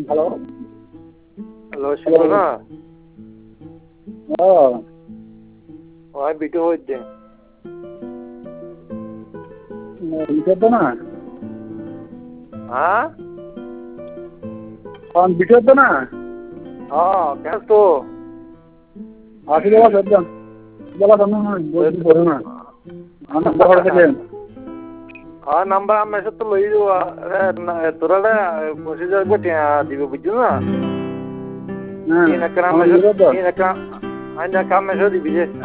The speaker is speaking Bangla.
হ্যালো হ্যালো শুনো না ও ওই বিটু হইতে বিটুর না হ্যাঁ বিটুর না হ্যাঁ কেন তো আসি বাবা সজ্জন বলা কেন বলছি করো না আমার নাম্বার থেকে হ্যাঁ নাম্বার আমার সাথে তো লই যাওয়া তোরা পঁচিশ হাজার দিবে বুঝছো না হ্যাঁ এই না কাম মেসেজ দিবি যে